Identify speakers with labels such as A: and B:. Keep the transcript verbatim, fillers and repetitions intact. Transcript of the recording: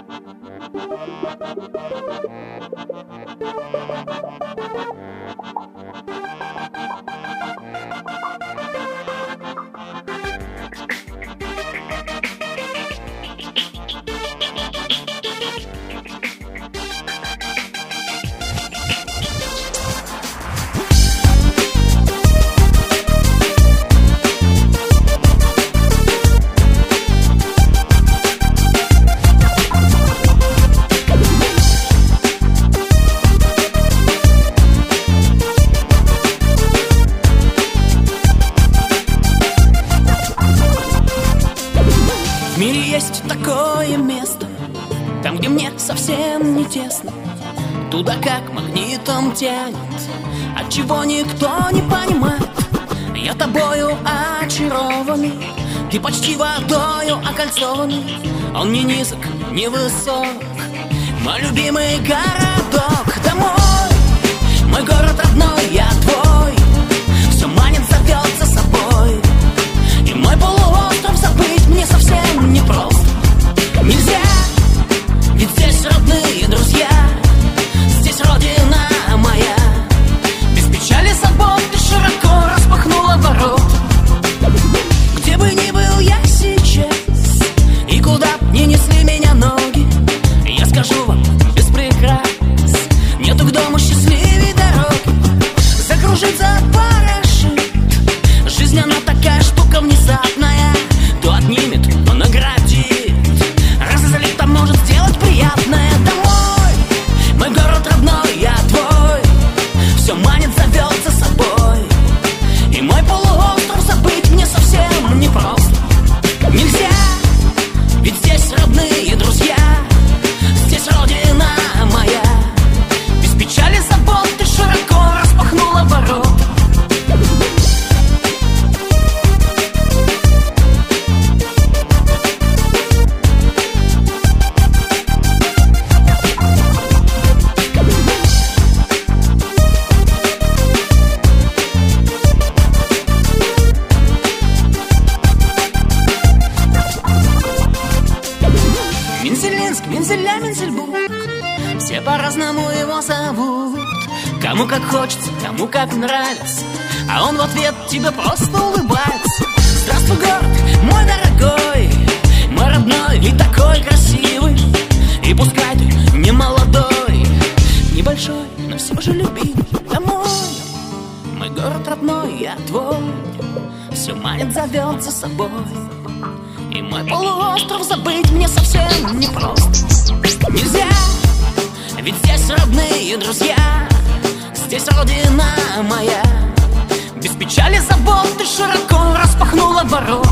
A: В мире есть такое место, там, где мне совсем не тесно, туда как магнитом тянет, отчего никто не понимает. Я тобою очарованный, ты почти водою окольцованный. Он не низок, не высок, мой любимый городок. Домой, мой город родной, я твой, все манит, зовет за собой. И мой полуостров забыть мне совсем непросто. Нельзя, ведь здесь родные друзья, здесь родина моя. Без печали забот ты широко распахнула ворот. Где бы ни был я сейчас, и куда б ни несли меня ноги, я скажу вам без прикрас, нету к дому счастливей дороги. Закружится парашют, жизнь она такая штука внезапная, то отнимет, то наградит, разозлит, а может сделать приятное. Домой, мой город родной, я твой, все манит, зовет за собой. И мой полуостров забыть мне совсем непросто. Нельзя, ведь здесь родные друзья, здесь родина моя. Без печали забот ты широко распахнула ворот. Мензелинск, Мензеля, Мензельбург, все по-разному его зовут. Кому как хочется, кому как нравится, а он в ответ тебе просто улыбается. Здравствуй, город, мой дорогой, мой родной и такой красивый. И пускай ты не молодой, небольшой, но все же любимый. Домой, мой город родной, я твой, все манит, зовет за собой. И мой полуостров забыть мне совсем непросто. Нельзя, ведь здесь родные друзья, здесь родина моя. Без печали забот ты широко распахнула ворот.